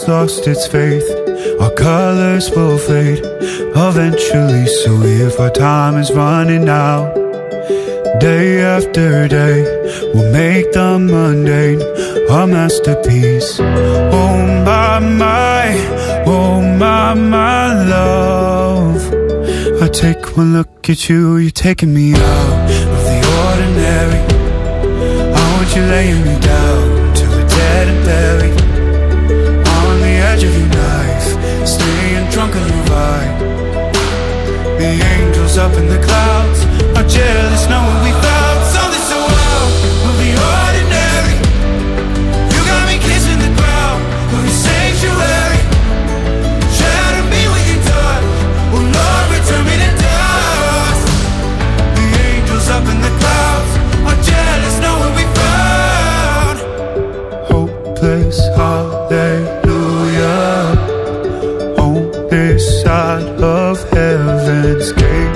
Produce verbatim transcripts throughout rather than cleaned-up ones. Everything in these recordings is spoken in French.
world's lost its faith, our colors will fade eventually. So if our time is running out, day after day, we'll make the mundane a masterpiece. Oh my, my, oh my, my love, I take one look at you, you're taking me out of the ordinary. I want you laying me down till we're dead and buried, on the edge of your knife, staying drunk on your vibe. The angels up in the clouds are jealous knowing we found something so wild of the ordinary. You got me kissing the ground of your sanctuary. Shadow me with your touch, oh Lord, return me to dust. The angels up in the clouds are jealous knowing we found hopeless hallelujah on this side of heaven's gate.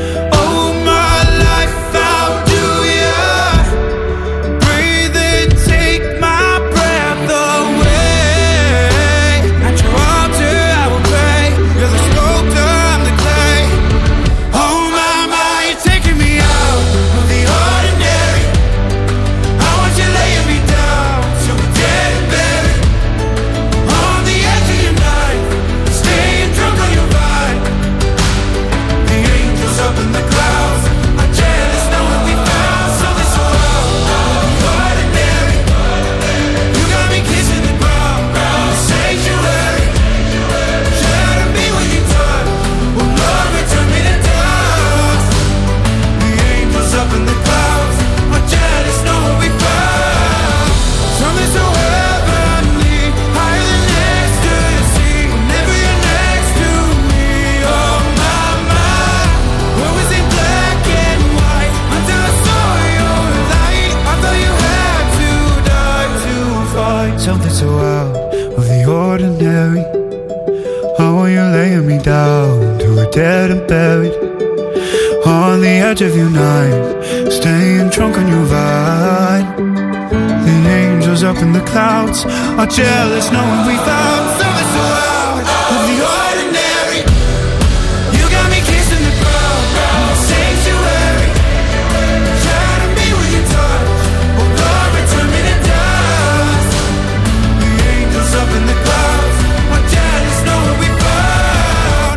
Something so out of the ordinary. Oh, when you're laying me down till we're dead and buried, on the edge of your night, staying drunk on your vibe. The angels up in the clouds are jealous knowing we found something so out of the ordinary. You got me kissing the ground of the sanctuary. Shadow me with your touch, oh Lord, return me to dust. Up in the clouds, are jealous knowing we found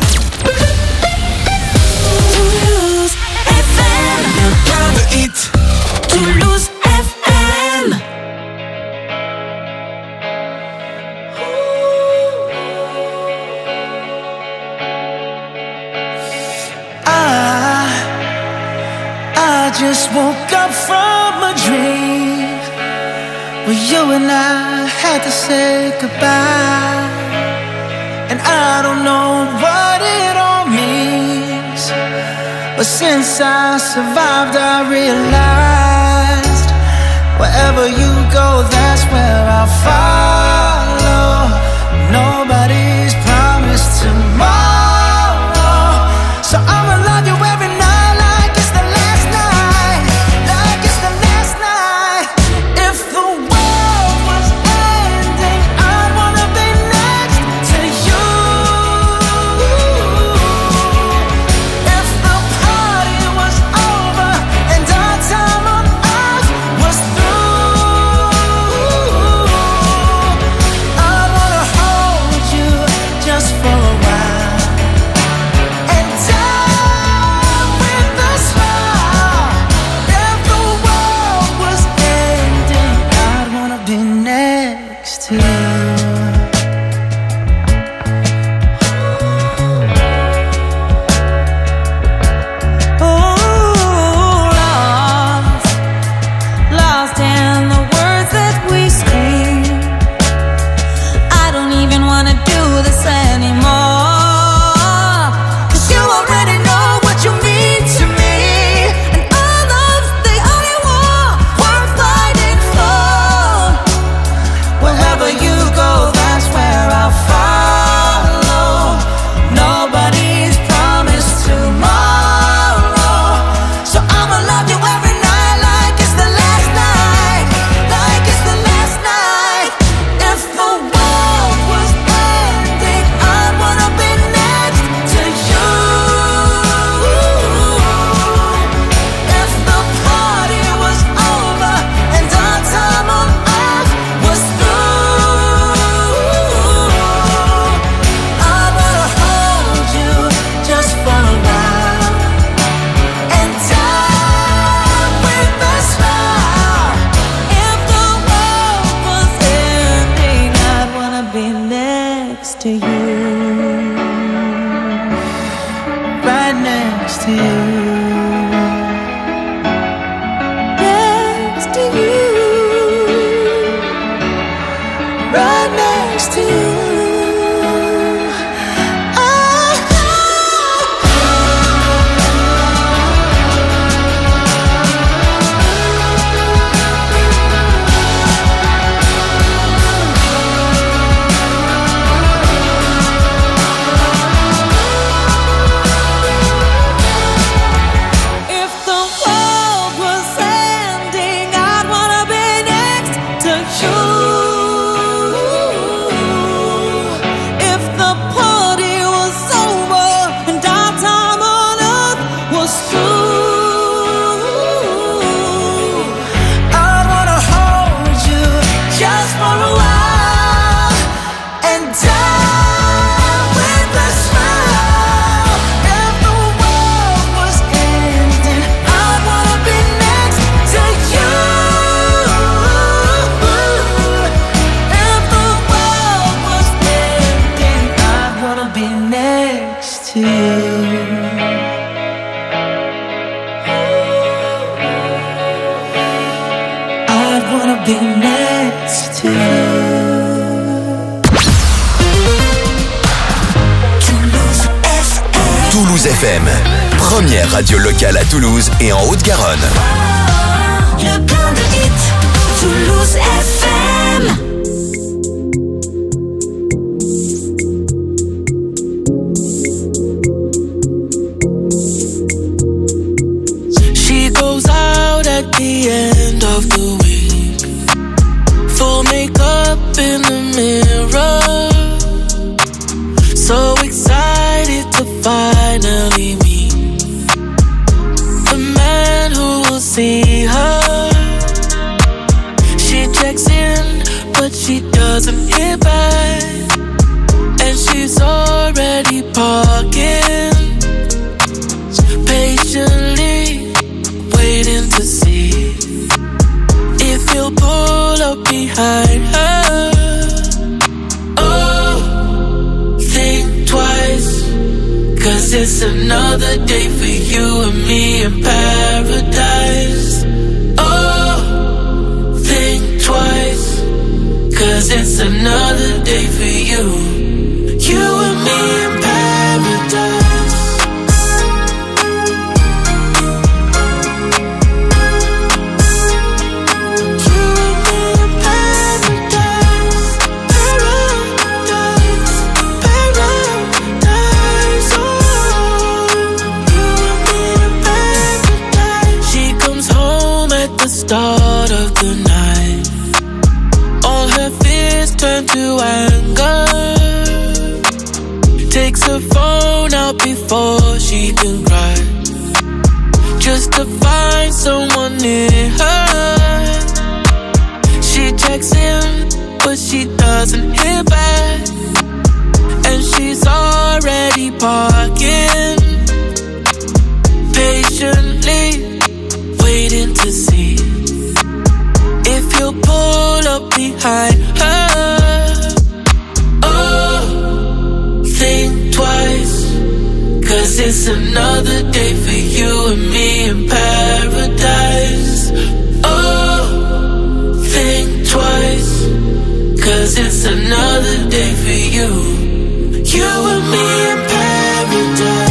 Toulouse F M. The hit. Toulouse F M. I, I just woke up from a dream where you and I had to say goodbye. And I don't know what it all means, but since I survived I realized wherever you go, that's where I'll follow. Nobody's promised tomorrow, so I'ma love you every night like it's the last night, like it's the last night. If the world was ending, I'd wanna be next to you. If the party was over and our time on earth was through, I'd wanna hold you to you. Next to you. Right next to you. F M, première radio locale à Toulouse et en Haute-Garonne. Le plein de hits, Toulouse F M. She goes out at the end of the week, full makeup in the mirror, so excited to finally meet the man who will see her. She checks in, but she doesn't hear back, and she's already parking, patiently waiting to see if he'll pull up behind her. Oh, think twice, 'cause it's another day for you and me in paradise. Oh, think twice, 'cause it's another day for you, you and me in paradise. Start of the night, all her fears turn to anger. Takes her phone out before she can cry, just to find someone near her. She checks in, but she doesn't hear back, and she's already parking, patiently waiting to see if he'll pull up behind her. Oh, think twice, 'cause it's another day for you and me in paradise. Oh, think twice, 'cause it's another day for you, you and me in paradise.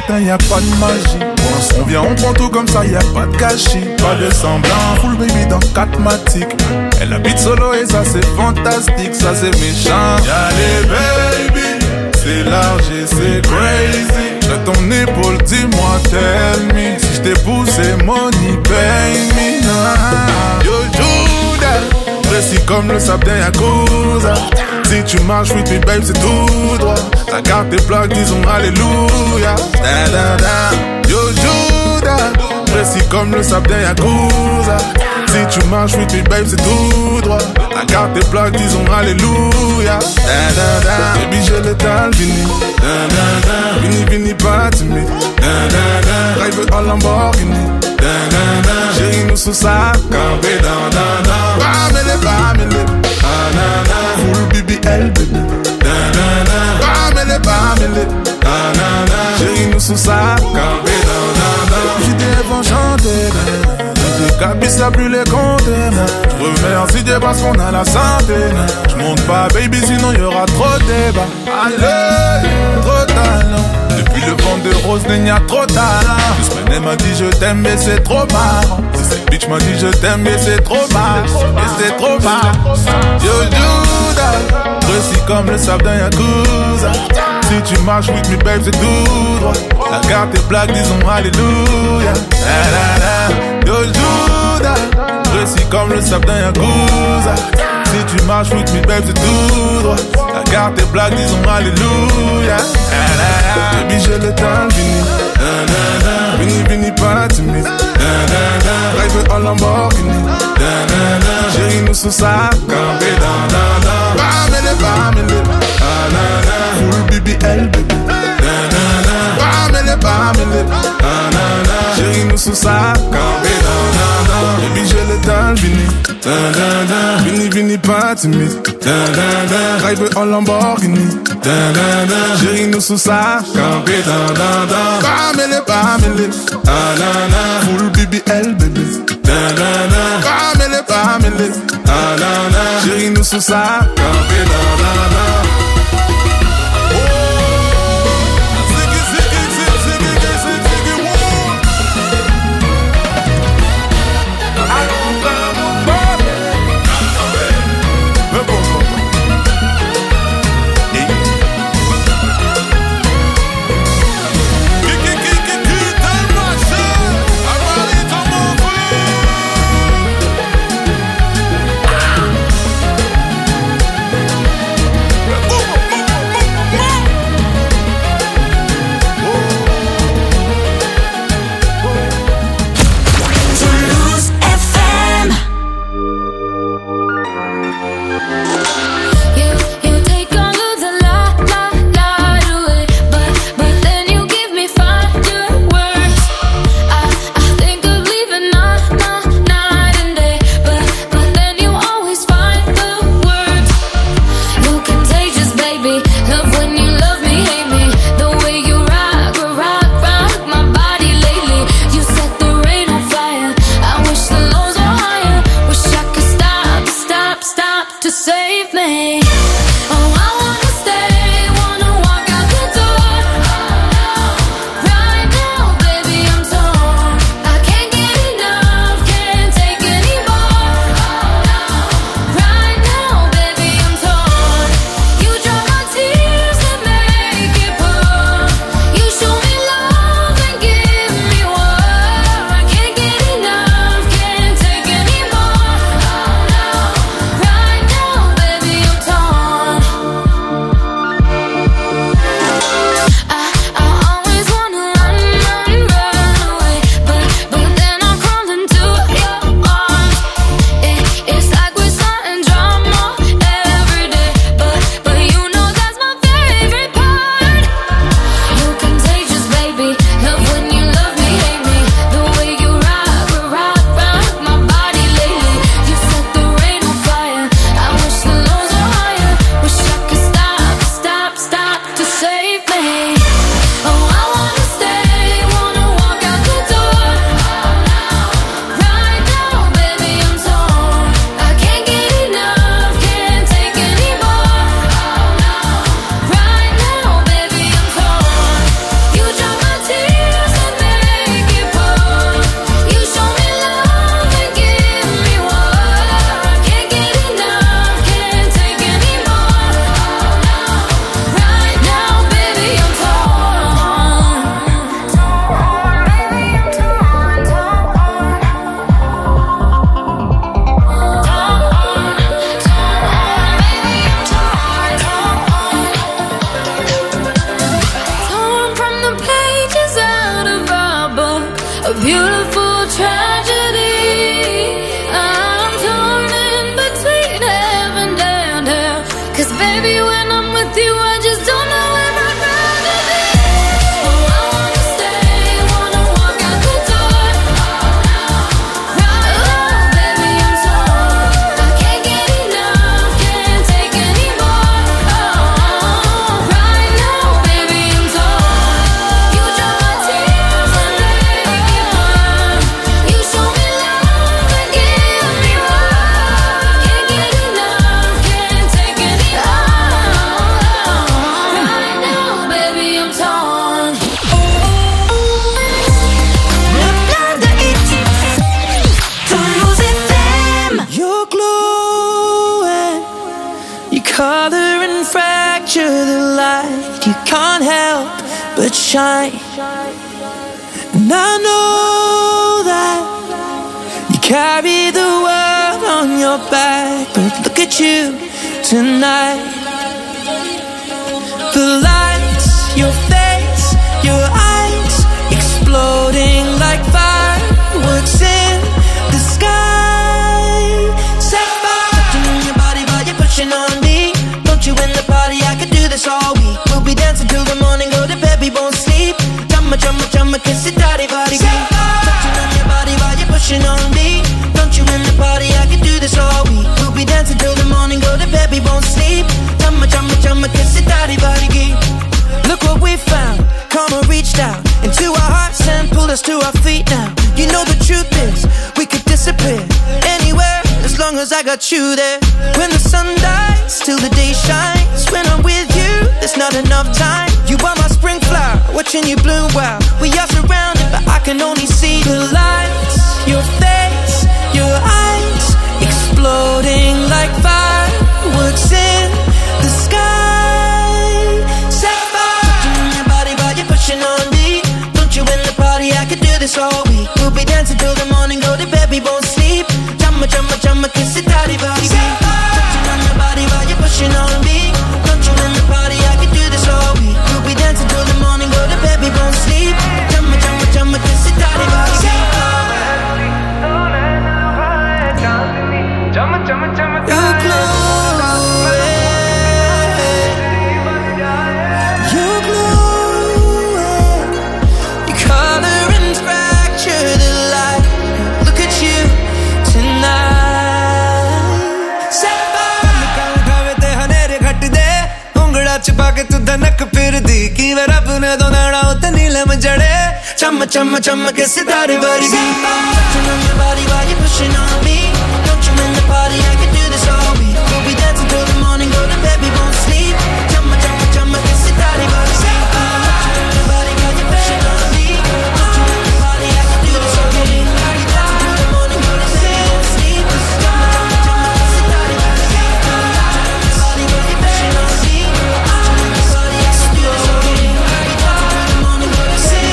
matin, y a pas de magie. On vient, on prend tout comme ça, y a pas de gâchis. Pas de semblant, full baby dans quatre matiques. Elle habite solo et ça c'est fantastique, ça c'est méchant. Y'a les baby, c'est large et c'est crazy. J'ai ton épaule, dis-moi, tell me. Si j't'épouse, c'est money, pay me. Ah, yo, Judas, précis comme le sable d'un Yakuza. Si tu marches with me, babe, c'est tout droit. Ta carte est plaque, disons alléluia. Da, da, da. Yo, Judas, précis comme le sable d'un Yakuza. Si tu marches with me, babe, c'est tout droit. Ta carte est plaque, disons alléluia. Da, da, da. Baby, j'ai l'étal, vini. Da, da, da. Vini, vini, pas timide. Da, da, da. Drive en Lamborghini. Da, da, da. Chérie, nous sous sa campé. Da, da, da. Bamele, bamele. Ah, na, na. Full B B L, baby. Da, da, da. Bamele, bamele. Ah, na, na. Chérie, nous sous sa campé. Da, da, da. J'étais vont chanter. Da, da. Le cabis a plus les compter. Remercie Dieu parce qu'on a la santé. J'monte pas baby sinon y'aura trop de débat. Allez, trop de talent. Depuis le vent de rose il y a trop de talent. Juste elle m'a dit je t'aime mais c'est trop marrant. Si cette bitch m'a dit je t'aime mais c'est trop marrant. Mais c'est trop marrant. Yo Judas, précis comme le sable d'un Yakuza. Si tu marches with me babe c'est tout droit. La carte est black disons alléluia. La la la. Yo Judas, précis comme le sable d'un Yakuza. Si tu marches with me babe c'est tout droit. La carte est black disons alléluia. La la la. Baby j'ai le temps fini. Da da da. Vini vini pas timide. Da da da. Drive en Lamborghini. Da da da. Chérie nous sous sa campé. Da da da. Bamele bamele. Ah na na. Full B B L baby. Da da da. Bamele bamele. Ah na na. Chérie nous sous sa campé. Da da da. Baby j'ai le temps vini. Da da da. Vini vini pas timide. Da da da. Drive en Lamborghini. Da da da. Chérie nous sous sa campé. Da da da. Bamele bamele. Ah na na. Full B B L baby. Da da da. Bamele bamele. Ah na na. Chérie nous sous sa campé. Da da da. baby, when I'm with you, I just don't know where I'd rather be. Oh, I wanna stay, wanna walk out the door. Right now, baby, I'm torn. I can't get enough, can't take anymore. Oh, right now, baby, I'm torn. You dry my tears and make me burn. You show me love and give me more. Can't get enough, can't take anymore. Right now, baby, I'm torn. Le plein de hits. Toulouse F M. You're glowing, you color and fracture the light. You can't help but shine. And I know that you carry the world on your back, but look at you tonight. The lights, your face, your eyes, exploding like fireworks in the sky. Set fire. Touching on your body while you're pushing on me. Don't you in the party? I could do this all week. We'll be dancing till the morning, go to bed, we won't sleep. Chumma, chumma, chumma, kiss it, daddy, body, beat. Touching on your body while you're pushing on me. Don't you in the party? I could do this all week. We'll be dancing till the morning, go to bed, we won't sleep. Chumma, chumma, chumma, kiss it, daddy, body, beat. Look what we found. Karma reached out into our hearts and pulled us to our feet now. You know the truth is, we could disappear anywhere as long as I got you there. When the sun dies, till the day shines. When I'm with you, there's not enough time. You are my spring flower, watching you bloom wild. We are surrounded, but I can only see the lights. Your face, your eyes, exploding like fireworks in the sky. Set fire. Touching on your body while you're pushing on me. Don't you in the party? I could do this all week. We'll be dancing till the morning, go to bed, we won't sleep. Chumma, chumma, chumma, kiss it, daddy, body, beat. Touching on your body while you're pushing on me. Don't you in the party? I could do this all week. We'll be dancing till the morning, go to bed, we won't sleep. Chumma, chumma, chumma, kiss it, daddy, body, beat. You're glowing, you're glowing. You color and fracture the light. Look at you tonight. Set fire. उठावे ते हनेरे घट दे उंगड़ा छुपा के तू धनक फिर दी की वे रब ने दो नाड़ा उते नीलम जड़े Chumma, chumma, chumma, kiss it, daddy, body, beat. Touching on your body while you're pushing on me. Don't you in the party? I could do this all week. We'll be dancing till the morning, go to bed, we won't sleep. Chumma, chumma, chumma, kiss it, daddy, body, beat. Touching on your body while you're pushing on me. Don't you in the party? I could do this all week. We'll be dancing till the morning, go to bed, we won't sleep. Chumma, chumma, chumma, kiss it, daddy, body, beat. Touching on your body while you're pushing on me. Don't you in the party? I could do this all week. We'll be dancing till the morning, go to bed, we won't sleep.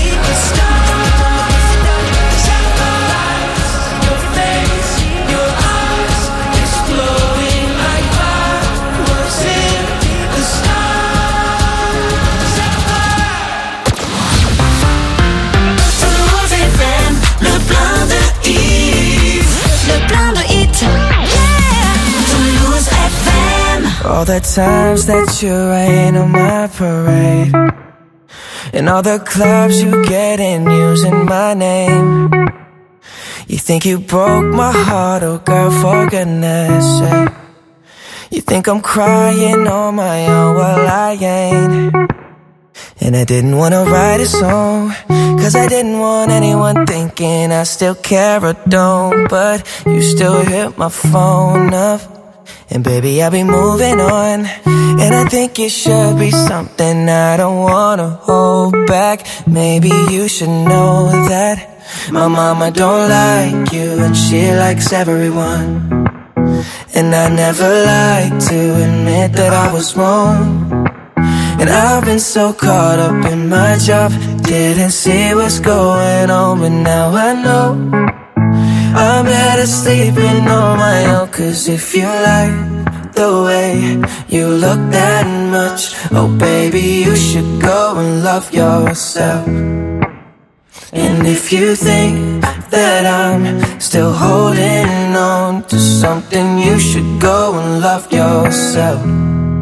Your face, your eyes, exploding like fireworks in the sky. Toulouse F M. Le plein de hits. Le plein de hits. Yeah. Toulouse F M. All the times that you rain on my parade and all the clubs you get in using my name. You think you broke my heart, oh girl, for goodness sake. You think I'm crying on my own, well I ain't. And I didn't wanna write a song, cause I didn't want anyone thinking I still care or don't. But you still hit my phone up, and baby I'll be moving on. And I think it should be something I don't wanna hold back. Maybe you should know that my mama don't like you and she likes everyone. And I never like to admit that I was wrong. And I've been so caught up in my job, didn't see what's going on, but now I know I'm better sleeping on my own. Cause if you like the way you look that much, oh baby, you should go and love yourself. And if you think that I'm still holding on to something, you should go and love yourself.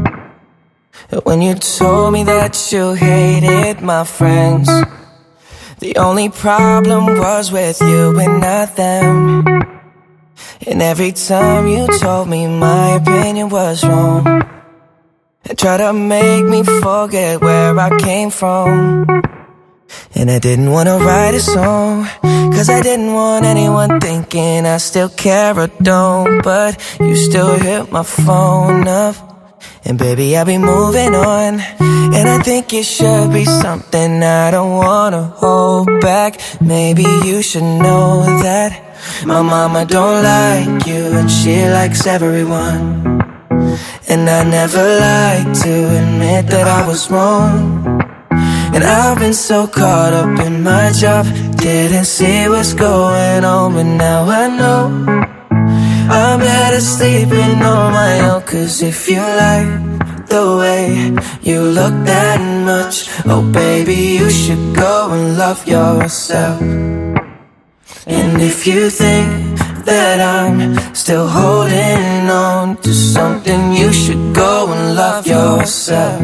When you told me that you hated my friends, the only problem was with you and not them. And every time you told me my opinion was wrong, and tried to make me forget where I came from. And I didn't wanna write a song, cause I didn't want anyone thinking I still care or don't. But you still hit my phone up, and baby, I'll be moving on. And I think it should be something I don't wanna hold back. Maybe you should know that my mama don't like you, and she likes everyone. And I never like to admit that I was wrong. And I've been so caught up in my job, didn't see what's going on. But now I know I'm better sleeping on my own. Cause if you like the way you look that much, oh baby, you should go and love yourself. And if you think that I'm still holding on to something, you should go and love yourself.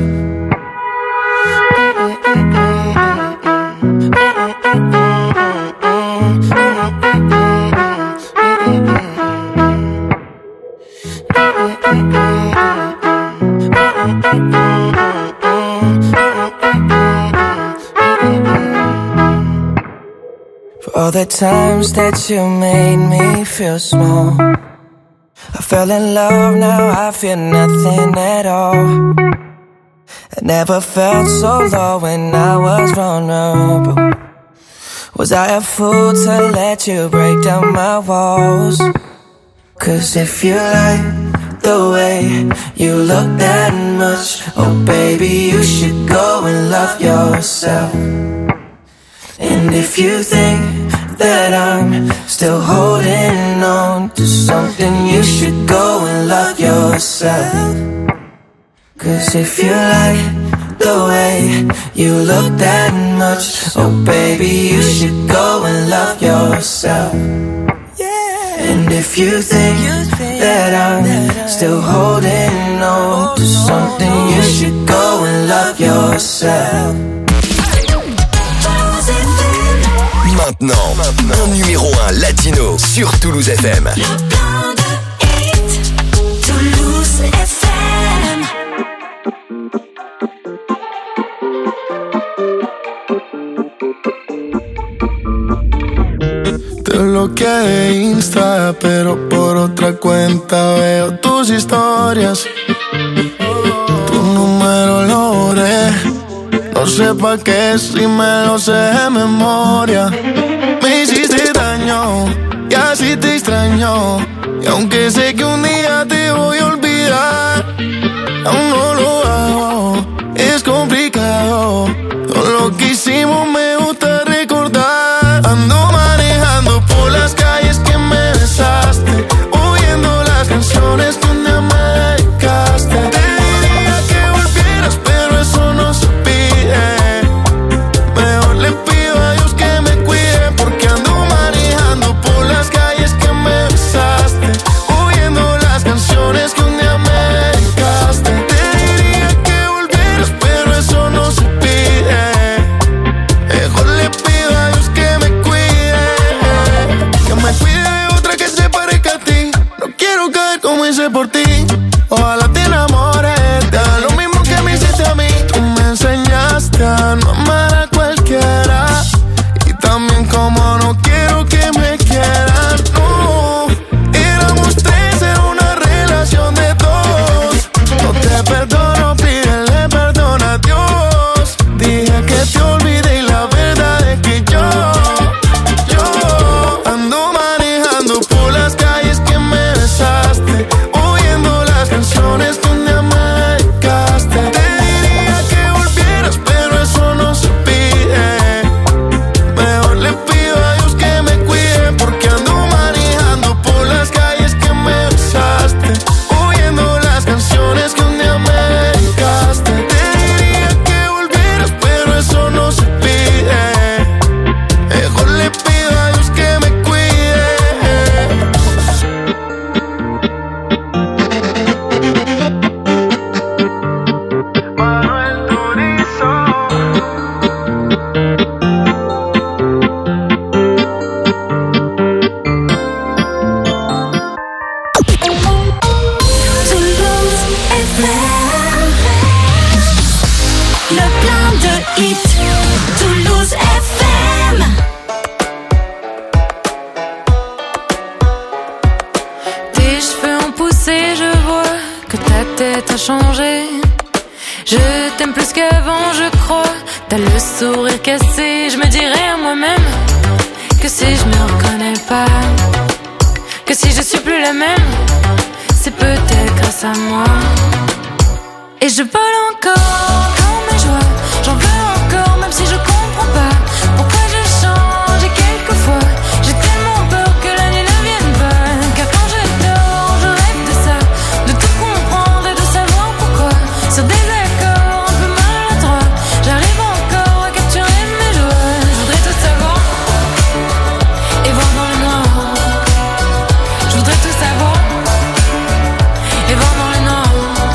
For all the times that you made me feel small, I fell in love, now I feel nothing at all. I never felt so low when I was vulnerable. Was I a fool to let you break down my walls? Cause if you like the way you look that much, oh baby, you should go and love yourself. And if you think that I'm still holding on to something, you should go and love yourself. Cause if you like the way you look that much, oh baby, you should go and love yourself. And if you think that I'm still holding on to something, you should go and love yourself. Maintenant, un numéro un latino sur Toulouse F M. Le plein de hits, Toulouse F M. Te bloqueé de Insta, pero por otra cuenta veo tus historias. Tu número lo borré, no sé pa' qué si me lo sé de memoria. Me hiciste daño y así te extraño, y aunque sé que un día te voy a olvidar, aún no lo hago, es complicado. Todo lo que hicimos me gusta recordar. Ando manejando por las calles que me besaste, oyendo las canciones que un día me dedicaste. Te diría que volvieras, pero eso no se pide. Mejor le pido a Dios que me cuide, porque ando manejando por las calles que me besaste, oyendo las peut-être à changer. Je t'aime plus qu'avant, je crois. T'as le sourire cassé. Je me dirais à moi-même que si je me reconnais pas, que si je suis plus la même, c'est peut-être grâce à moi. Et je vole encore quand mes joies, j'en veux encore même si je comprends pas pourquoi je change. Et quelquefois j'ai tellement peur que la nuit ne vienne pas, car quand je dors je rêve de ça, de tout comprendre et de savoir pourquoi. Sur des accords un peu maladroits, j'arrive encore à capturer mes joies. Je voudrais tout savoir et voir dans le noir. Je voudrais tout savoir et voir dans le noir.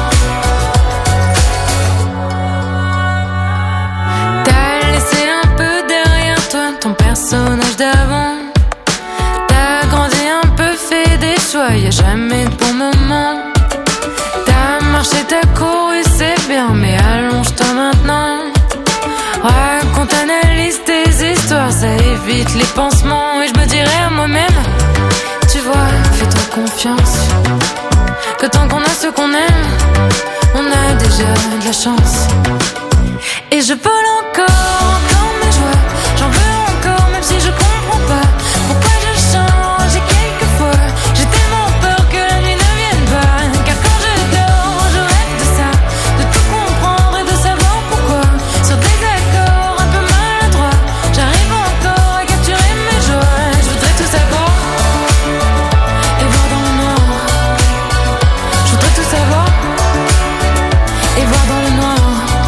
Ton personnage d'avant, t'as grandi un peu, fait des choix, y'a jamais de bon moment. T'as marché, t'as couru, c'est bien, mais allonge-toi maintenant. Raconte, analyse tes histoires, ça évite les pansements. Et je me dirais à moi-même, tu vois, fais-toi confiance, que tant qu'on a ce qu'on aime, on a déjà de la chance. Et je vole encore quand mes joies, j'en veux encore même si je comprends pas pourquoi je change. Et quelquefois j'ai tellement peur que la nuit ne vienne pas, car quand je dors je rêve de ça, de tout comprendre et de savoir pourquoi. Sur des accords un peu maladroits, j'arrive encore à capturer mes joies. Je voudrais tout savoir et voir dans le noir. Je voudrais tout savoir et voir dans le noir.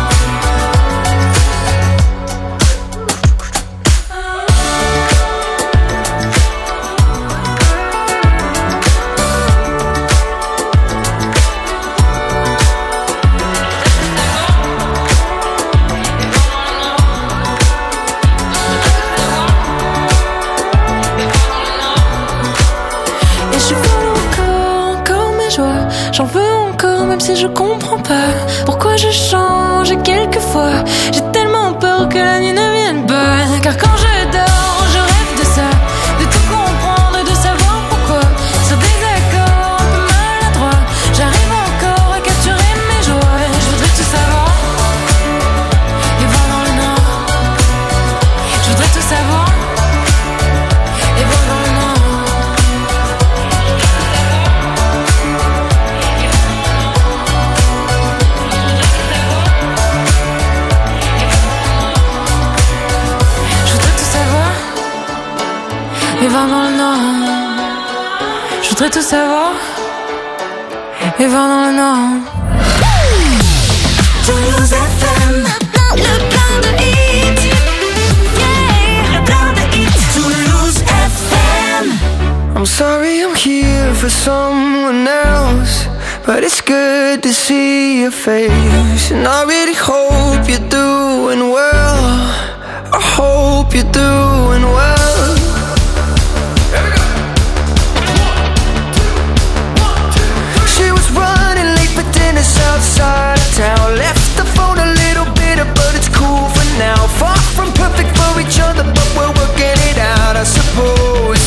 J'en veux encore même si je comprends pas pourquoi je change. Et quelquefois j'ai tellement peur que la nuit ne vienne pas, car quand je dors je rêve de ça, de tout comprendre et de savoir pourquoi. Sur des accords un peu maladroits, j'arrive encore à capturer mes joies. Je voudrais tout savoir et voir dans le noir. Je voudrais tout savoir et voir dans le noir. Et voir dans le noir. Je voudrais tout savoir et voir dans le noir. Toulouse F M, le plein de hits. Yeah, le plein de hits. Toulouse F M. I'm sorry I'm here for someone else, but it's good to see your face. And I really hope you're doing well. I hope you're doing well. Outside of town, left the phone a little bitter, but it's cool for now. Far from perfect for each other, but we're working it out, I suppose.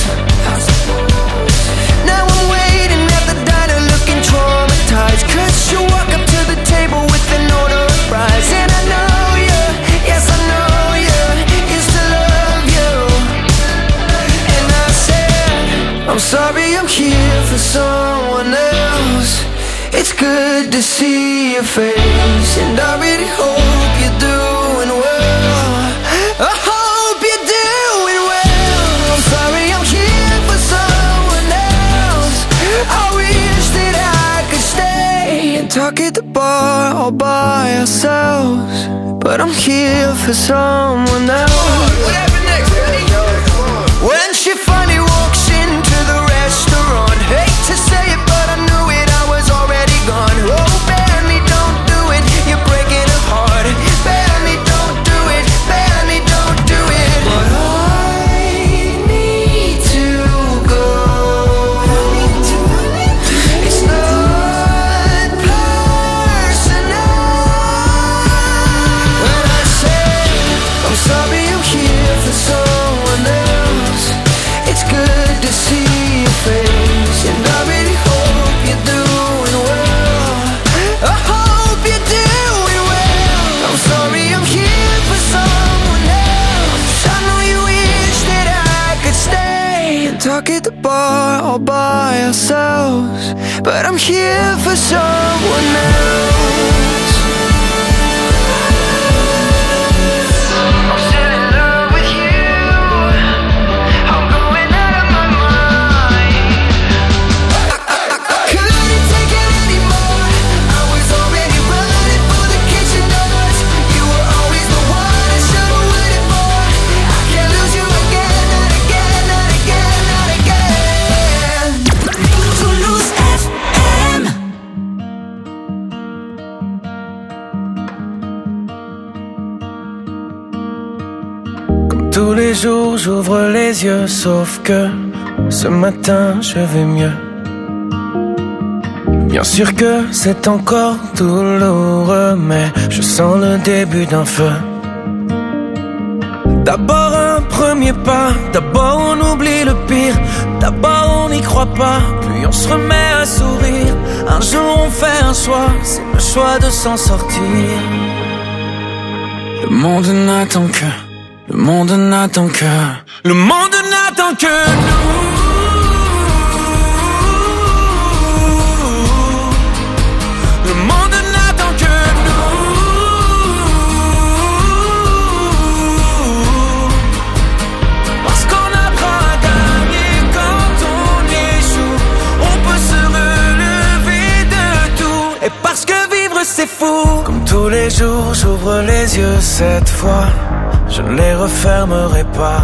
Now I'm waiting at the diner looking traumatized, cause you walk up to the table with an order of fries. And I know you, yes I know you, used to love you. And I said, I'm sorry I'm here for someone else. It's good to see your face, and I really hope you're doing well. I hope you're doing well. I'm sorry I'm here for someone else. I wish that I could stay and talk at the bar all by ourselves, but I'm here for someone else. What happened next? When she finally walks into the restaurant, hate to say it, but I knew it, I was already gone. Oh, Benny, don't do it, you're breaking her heart. Benny, don't do it, Benny, don't do it. But I need to go. It's not personal. When I say I'm sorry I'm here for someone else, it's ourselves, but I'm here for someone else. I'm still in love with you. I'm going out of my mind. Couldn't take it anymore. I was already running for the kitchen doors. You were always the one I should have waited for. I can't lose you again, not again, not again, not again. Toulouse F M. Comme tous les jours, j'ouvre les yeux, sauf que ce matin, je vais mieux. Bien sûr que c'est encore douloureux, mais je sens le début d'un feu. D'abord un premier pas, d'abord on oublie le pire, d'abord on n'y croit pas, puis on se remet à sourire. Un jour on fait un choix, c'est le choix de s'en sortir. Le monde n'attend que, le monde n'attend que, le monde n'attend que nous. Le monde n'attend que nous. Parce qu'on apprend à gagner quand on échoue. On peut se relever de tout. Et parce que vivre c'est fou. Comme tous les jours j'ouvre les yeux cette fois. Je ne les refermerai pas.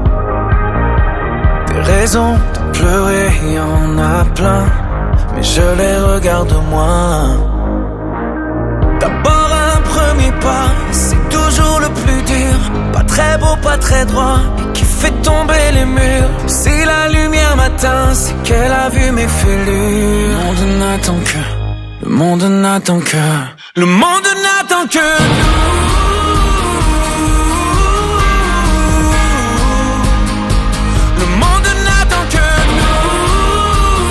Des raisons de pleurer, y en a plein, mais je les regarde moins. D'abord un premier pas, c'est toujours le plus dur. Pas très beau, pas très droit, et qui fait tomber les murs. Si la lumière m'atteint, c'est qu'elle a vu mes fêlures. Le monde n'attend que, le monde n'attend que, le monde n'attend que nous. Le monde n'attend que nous.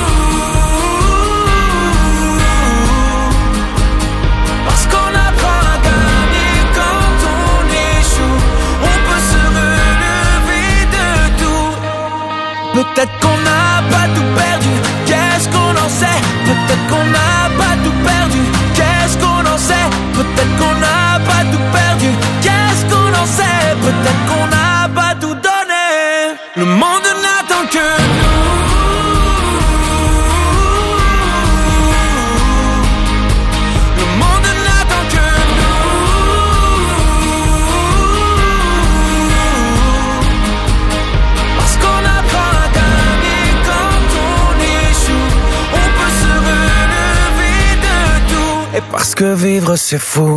Parce qu'on apprend à gagner quand on échoue. On peut se relever de tout. Peut-être qu'on n'a pas tout perdu, qu'est-ce qu'on en sait? Peut-être qu'on n'a pas tout perdu, qu'est-ce qu'on en sait? Peut-être qu'on n'a pas tout perdu, qu'est-ce qu'on en sait? Peut-être qu'on n'a pas tout donné. Le monde n'attend que nous. Le monde n'attend que nous. Parce qu'on apprend à gagner quand on échoue. On peut se relever de tout. Et parce que vivre c'est fou.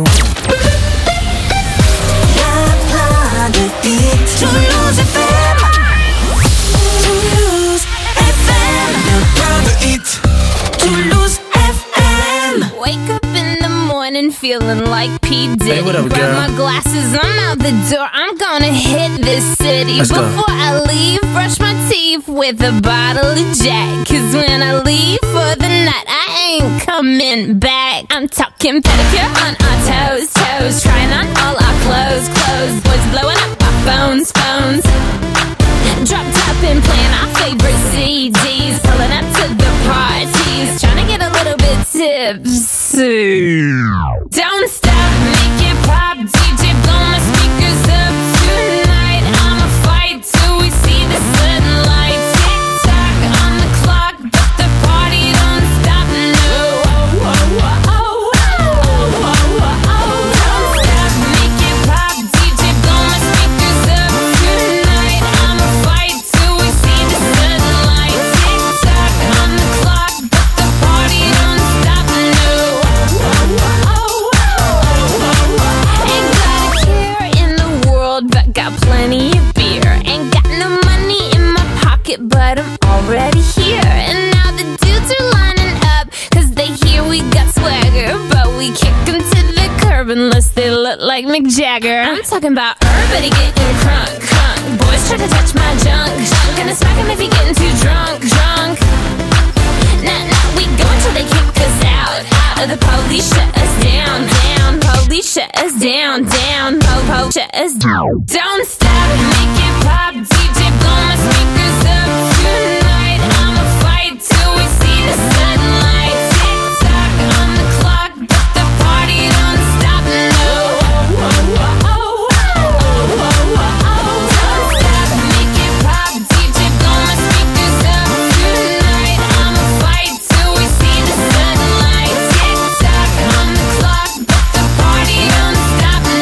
Y'a plein de hits. Toulouse F M. Toulouse F M. Plein de hits. Toulouse F M. Wake up in the morning feeling like P. Diddy. Hey, what up, Grab girl? my glasses, I'm out the door. I'm gonna hit this city. Let's go. Before I leave, brush my teeth with a bottle of Jack. Cause when I leave for the night, I ain't coming back. I'm talking pedicure on our toes, toes. Trying on all our clothes, clothes. Boys blowing up our phones, phones. Drop top and playing our favorite C Ds. Pulling up to the parties. Trying to get a little bit tipsy. Don't stop, make it pop. D J, blow my speakers up tonight. I'ma fight till we see the sunlight. Tick tock on the clock, but the party don't stop. No. Oh, oh, oh, oh, oh, oh, oh, oh. Don't stop, make it pop. D J, blow my speakers up tonight. I'ma fight till we see the sunlight. Tick tock on the clock, but the party don't stop. No. Oh, oh, oh, oh, oh, oh. Ain't got a care in the world, but got plenty of beer. Ain't got no money in my pocket, but I'm already here. And now the dudes are lining up, cause they hear we got swagger. But we kick them to the curb unless they look like Mick Jagger. I'm talking about everybody getting crunk, crunk. Boys try to touch my junk, junk. Gonna smack him if he getting too drunk, drunk. Nah, nah, we go until they kick us out, out. The police shut us down, down. Police shut us down, down. Po, po, shut us down. Don't stop, make it pop. D J, blow my speakers up tonight. I'ma fight till we see the sudden light. Tick tock on the clock, but the party don't stop. No. Don't stop, make it pop. D J blow my speakers up tonight. I'ma fight till we see the sudden light. Tick tock on the clock, but the party don't stop. No.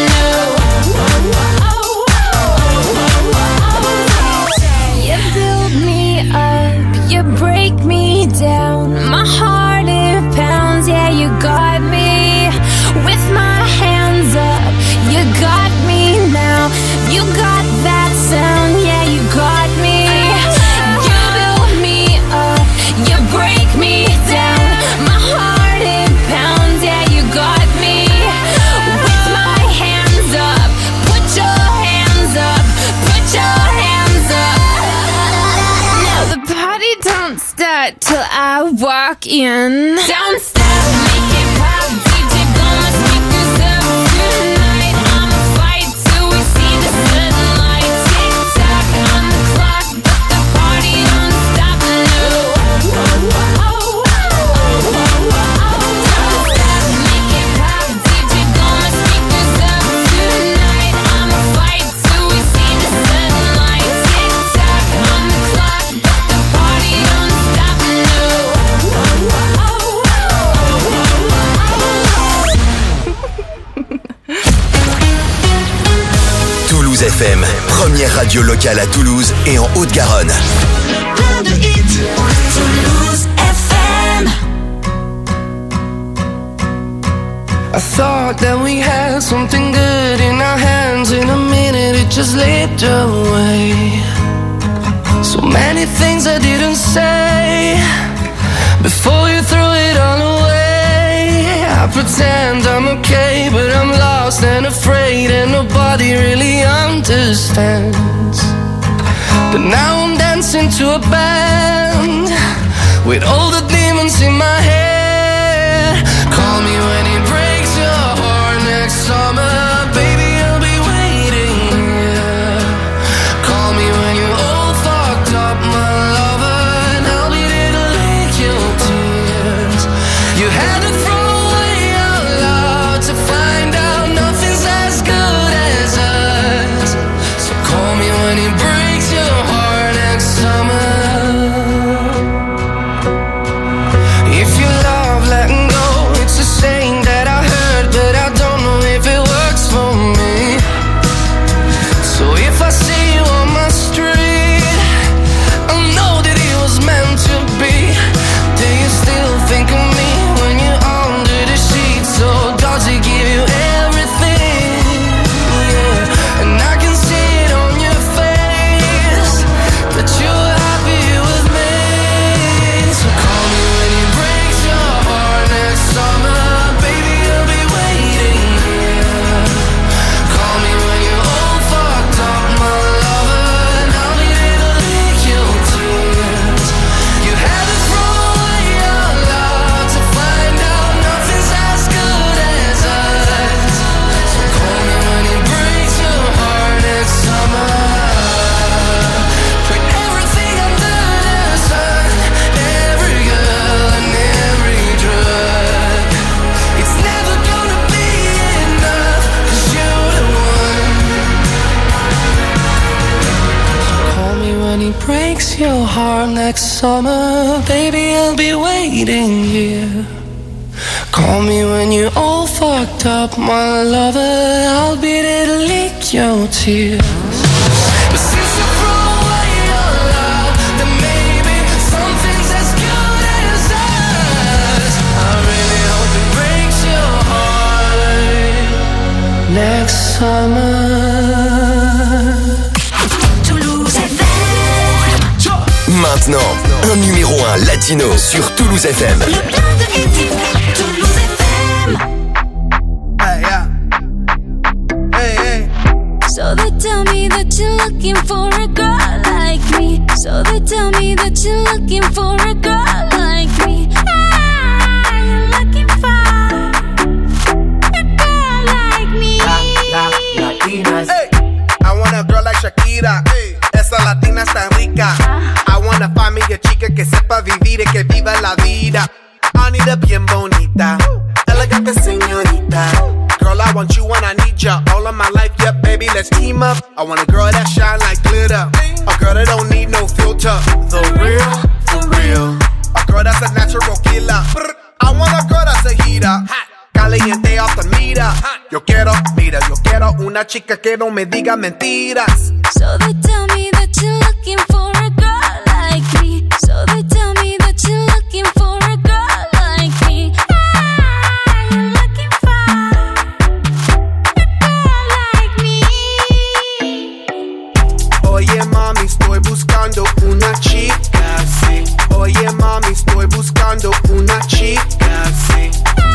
You build me up, you break me down. My heart it pounds, yeah, you got me. With my hands up, you got me now. You got that sound, yeah, you got me. You build me up, you break me down. My heart it pounds, yeah, you got me. With my hands up, put your hands up, put your hands up. Now the party don't start till I walk in. Don't stop, make it pop. D J blow my speakers up tonight. I'ma fight till we see the sudden light. Tick tock on the clock, but the party don't stop. No. Don't stop, make it pop. D J blow my speakers up tonight. I'ma fight till we see the sudden light. Tick tock on the clock, but the party don't stop. No. Toulouse F M, première radio locale à Toulouse et en Haute-Garonne. Plein de hits. Toulouse F M. I thought that we had something good in our hands. In a minute it just slipped away. So many things I didn't say before you threw it all away. I pretend I'm okay, but I'm lost and afraid, and nobody really understands. But now I'm dancing to a band with all the demons in my head. Call me when it breaks your heart next summer, baby, I'll be waiting here. Call me when you're all fucked up, my lover, and I'll be there to lick your tears. You had to throw away our love to find out nothing's as good as us. So call me when it breaks your heart next summer. If you love letting go, it's a saying that I heard, but I don't know if it works for me. So if I see you on my street, I know that it was meant to be. Do you still think of me when you're under the sheets? Or does it give you everything? Yeah, and I can see it on your face that you're happy with me. So call me when it breaks your heart next summer, baby, I'll be waiting here. Call me when you're all fucked up, my lover, and I'll be there to lick your tears. You had to throw away your love to find out nothing's as good as us. So call me when it breaks your heart next summer. Put everything under the sun, every girl and every drug. It's never gonna be enough, 'cause you're the one. Call me when he breaks your heart next summer, baby, I'll be waiting here. Call me when you're all fucked up, my lover, I'll be there to lick your tears. But since you throw away your love, then maybe something's as good as us. I really hope it breaks your heart next summer. Toulouse F M. Maintenant, un numéro un latino sur Toulouse F M. Le plein de hits. Toulouse F M. Hey, yeah. Hey, hey. So they tell me that you're looking for a girl like me. So they tell me that you're looking for a girl like me. Ah, you're looking for a girl like me. La, la, Latinas. Hey, I want a girl like Shakira. Hey, esa latina está rica. I wanna find me a chica que sepa vivir y que viva la vida. want you when I need ya. All of my life, yep, baby, let's team up. I want a girl that shine like glitter. A girl that don't need no filter. The real, for real. A girl that's a natural killer. I want a girl that's a heater. Caliente off the meter. Yo quiero, mira, yo quiero una chica que no me diga mentiras. So they tell me that you're looking for a girl like me. So they tell me that you're looking for a girl like me. Ah, you're looking for a girl like me. Oye mami, estoy buscando una chica, sí. Oye mami, estoy buscando una chica, sí.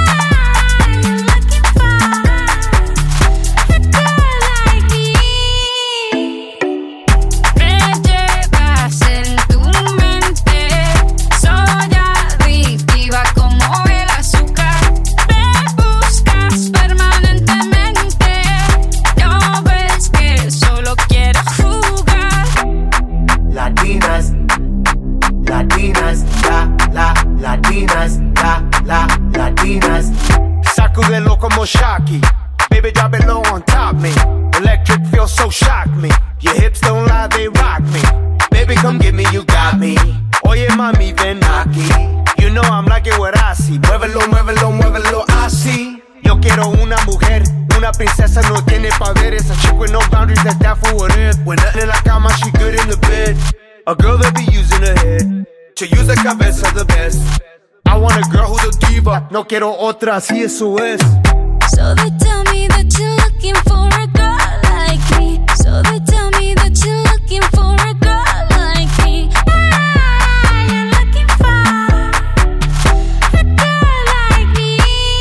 Sacudelo como Shocky. Baby, drop it low on top me. Electric feels so shock me. Your hips don't lie, they rock me. Baby, come get me, you got me. Oye, mami, ven aquí. You know I'm liking what I see. Muévelo, muévelo, muévelo así. Yo quiero una mujer, una princesa, no tiene poderes. A chick with no boundaries, that's that for what it. When nothing in la cama, she good in the bed. A girl that be using her head to use the cabeza the best. I want a girl who's a diva. No quiero otra, así eso es. So they tell me that you're looking for a girl like me. So they tell me that you're looking for a girl like me. Ah, you're looking for a girl like me.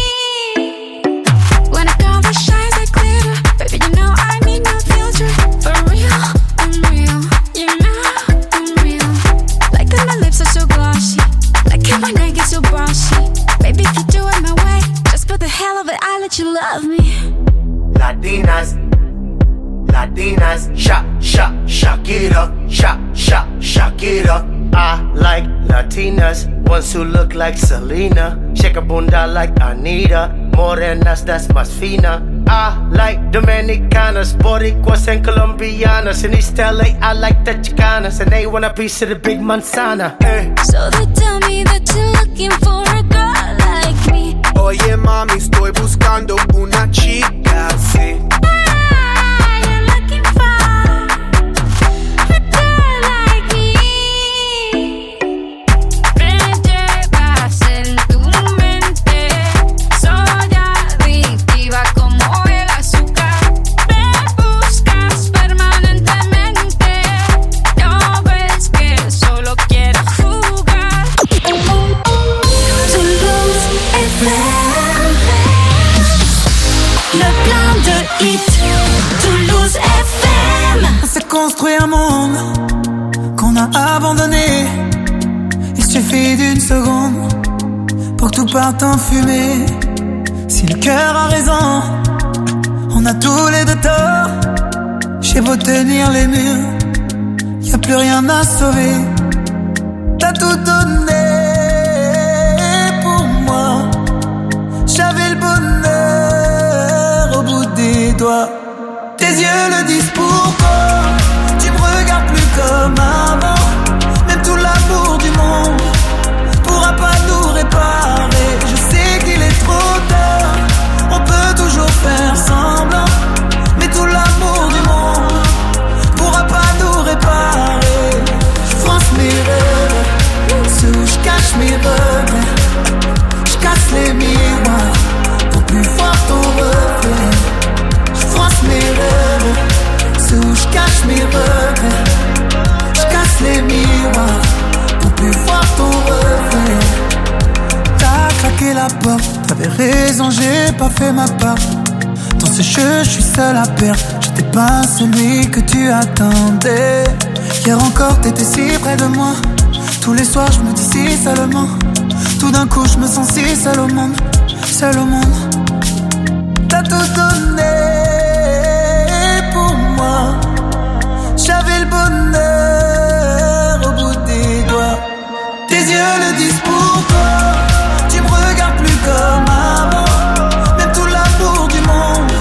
When a girl that shines like glitter, baby, you know I need no filter. For real, I'm real. You know I'm real. Like that my lips are so glossy. Like it when I get so bossy. Baby, if you do it my way, just for the hell of it, I let you love me. Latinas, Latinas, sha, sha, Shakira, sha, sha, Shakira. I like Latinas, ones who look like Selena, shake a bunda like Anita, morenas, that's más fina. I like Dominicanas, Boricuas and Colombianas. In East L A, I like the Chicanas, and they want a piece of the big manzana. Eh. So they tell me that you're looking for a girl like me. Oye mami, estoy buscando una chica, sí. Ah, you're looking for a girl like me. Me llevas en tu mente, soy adictiva como el azúcar. Me buscas permanentemente, no ves que solo quiero jugar. Toulouse F M. Le plein de hits. Toulouse F M. On s'est construit un monde qu'on a abandonné. Il suffit d'une seconde pour que tout parte en fumée. Si le cœur a raison, on a tous les deux tort. J'ai beau tenir les murs, y a plus rien à sauver. T'as tout donné pour moi. J'avais le bonheur au bout des doigts. Tes yeux le disent pourquoi. Tu me regardes plus comme avant. Même tout l'amour du monde pourra pas nous réparer. Je sais qu'il est trop tard. On peut toujours faire semblant, mais tout l'amour du monde pourra pas nous réparer. Je France mes rêves, ceux où je cache mes regrets. Je casse les miroirs pour plus voir ton reflet. Je France mes rêves, ceux où je cache mes regrets. Je casse les miroirs pour plus voir ton reflet. T'as craqué la porte, t'avais raison, j'ai pas fait ma part. Dans ce jeu, je suis seul à perdre. J'étais pas celui que tu attendais. Hier encore, t'étais si près de moi. Tous les soirs, je me dis si seulement. Tout d'un coup, je me sens si seul au monde. Seul au monde. T'as tout donné pour moi. J'avais le bonheur au bout des doigts. Tes yeux le disent pourquoi. Tu me regardes plus comme avant. Même tout l'amour du monde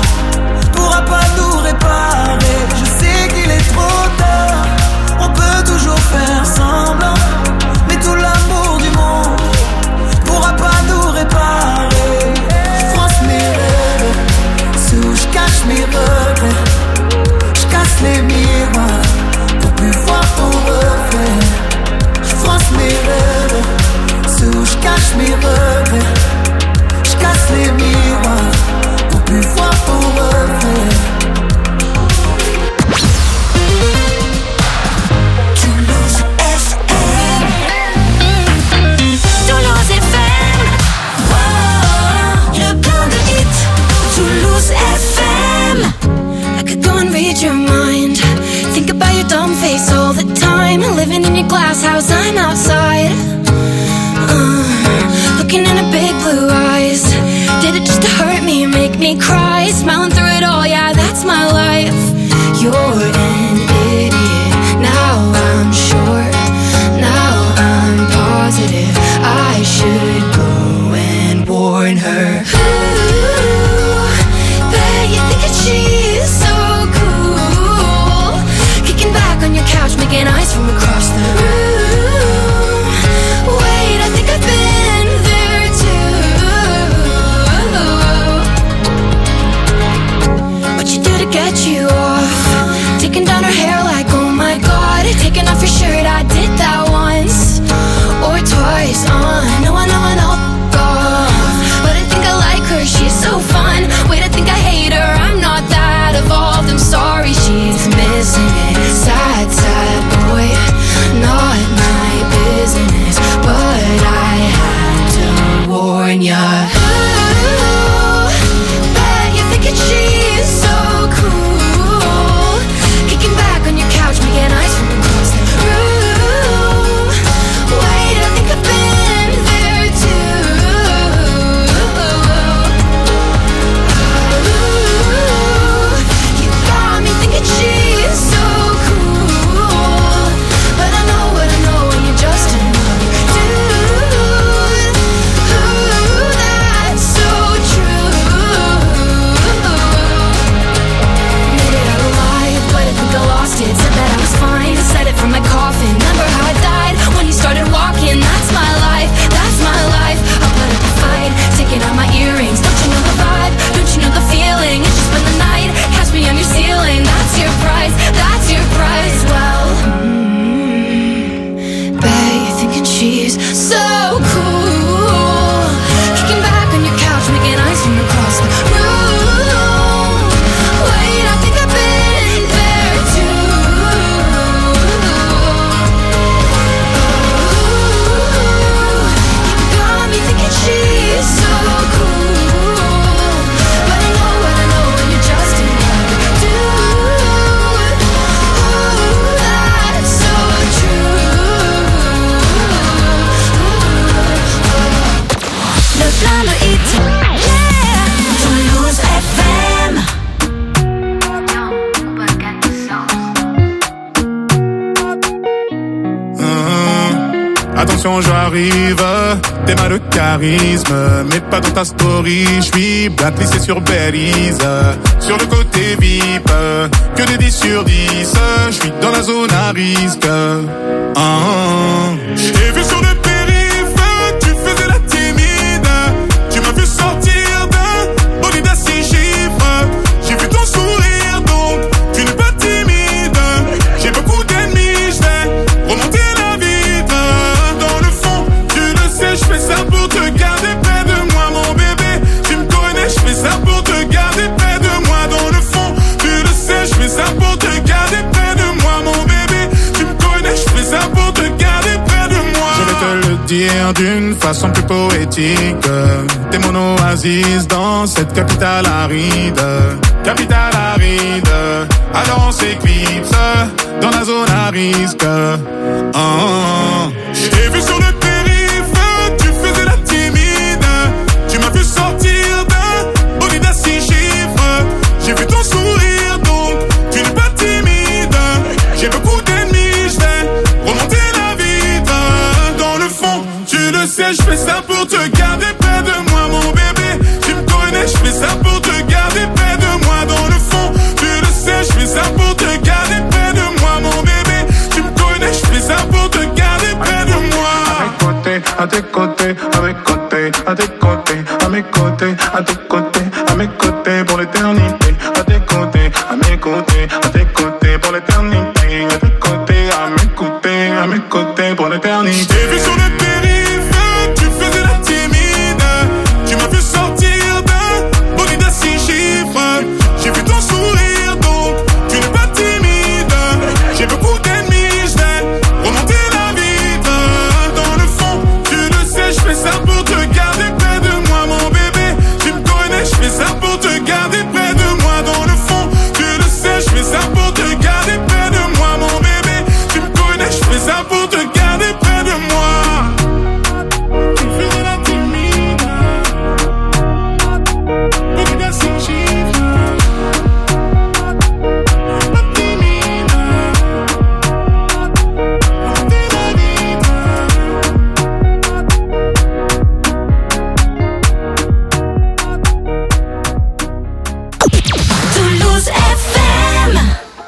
attention j'arrive. T'es mal de charisme, mais pas dans ta story. J'suis blacklissé sur Belize, sur le côté V I P, que des dix sur dix. J'suis dans la zone à risque. Ah, j'ai vu sur le périph', tu faisais la timide. Tu m'as vu sortir d'un bolide à six chiffres. J'ai vu ton sourire, donc tu n'es pas timide. J'ai beaucoup d'ennemis, j'vais remonter la vitre. Dans le fond, tu le sais, j'fais ça pour te garder près de moi, mon bébé. Tu me connais, j'fais ça pour te garder près de moi. Dans le fond, tu le sais, j'fais ça pour te garder près de moi, mon bébé. Tu me connais, j'fais ça pour te garder près de moi. Je vais te le dire d'une façon plus poétique. T'es mon oasis dans cette capitale aride. Capitale aride. Alors on s'éclipse dans la zone à risque. Oh, oh, oh. J'ai vu sur le périph', tu faisais la timide. Tu m'as vu sortir d'un bolide à six chiffres. J'ai vu ton sourire, donc tu n'es pas timide. J'ai beaucoup d'ennemis, j'vais remonter la vitre. Dans le fond, tu le sais, j'fais ça pour te garder près de moi, mon bébé. Tu me connais, j'fais ça pour te garder près de moi. Dans le fond, tu le sais, j'fais ça pour te garder près de moi, mon bébé. Tu me connais, j'fais ça pour te garder près de moi. À tes côtés, à mes côtés, à tes côtés, à mes côtés, à tes côtés, à mes côtés pour l'éternité. À tes côtés, à mes côtés, à tes côtés pour l'éternité. À tes côtés, à mes côtés, à mes côtés pour l'éternité. J'ai vu sur le périph', tu faisais la timide. Tu m'as vu sortir d'un bolide à six chiffres. J'ai vu ton sourire, donc tu n'es pas timide. J'ai beaucoup d'ennemis, j'vais remonter la vitre. Dans le fond, tu le sais, j'fais ça pour te garder près de moi, mon bébé. Tu me connais, j'fais ça pour te garder près de moi. Dans le fond, tu le sais, j'fais ça pour te garder près de moi, mon bébé. Tu me connais, j'fais ça pour te garder près de moi. Tu faisais la timide, bolide à six chiffres. Pas timide, remonter la vitre. Toulouse F M.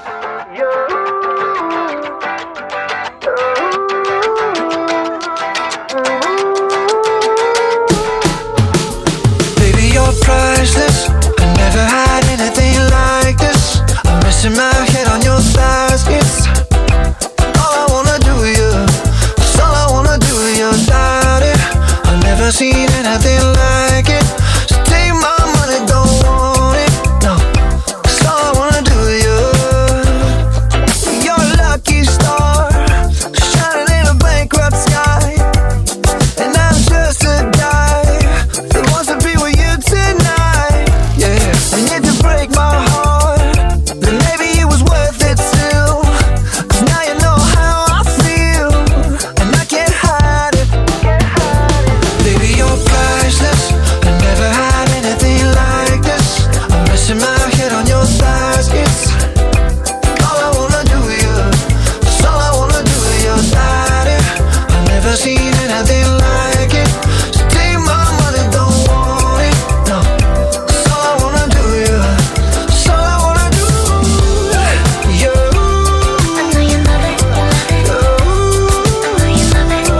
Baby, you're priceless. I never had anything like this. I'm resting my head on your thighs. It's all I wanna do with you. It's all I wanna do with you, daddy. I've never seen anything like it. So take my money, don't want it. No, it's all I wanna do with you. You're a lucky star, shining in a bankrupt sky. And I'm just a guy that wants to be with you tonight. Yeah, and if you break my heart, then maybe it was worth it still. 'Cause now you know how I feel, and I can't hide it. Baby, you're priceless. I never had anything like this. I'm resting my head on your thighs. It's all I wanna do with you. It's all I wanna do with you, daddy. I've never seen anything like it. So take my money, don't want it. No, it's all I wanna do with you. It's all I wanna do. You. I know you love it. You. I know you love it.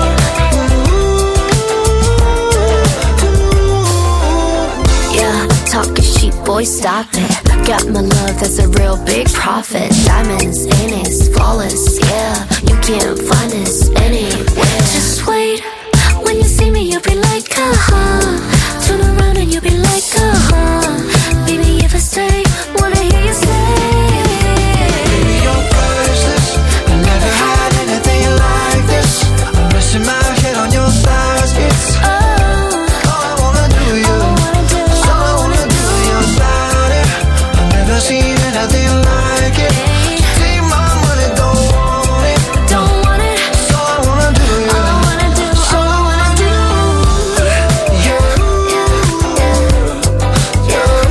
Yeah, talking cheap, boy, stop it. Got my love, that's a real big profit. Diamonds in it, flawless, yeah. You can't find this anywhere. Just wait, when you see me, you'll be like, uh-huh. Turn around and you'll be like, uh-huh. Baby, if I stay, wanna hear you say. Baby, you're priceless. I never had anything like this. I'm resting my head on your thighs. It's Oh, all I wanna do with you. It's all I wanna do with your body. I've never seen anything like it. Take my money, don't want it. don't want it. It's all I wanna do with you. All I wanna do, It's all all I wanna do. Yeah. Yeah, yeah, yeah.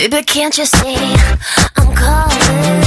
Baby, can't you see I'm calling?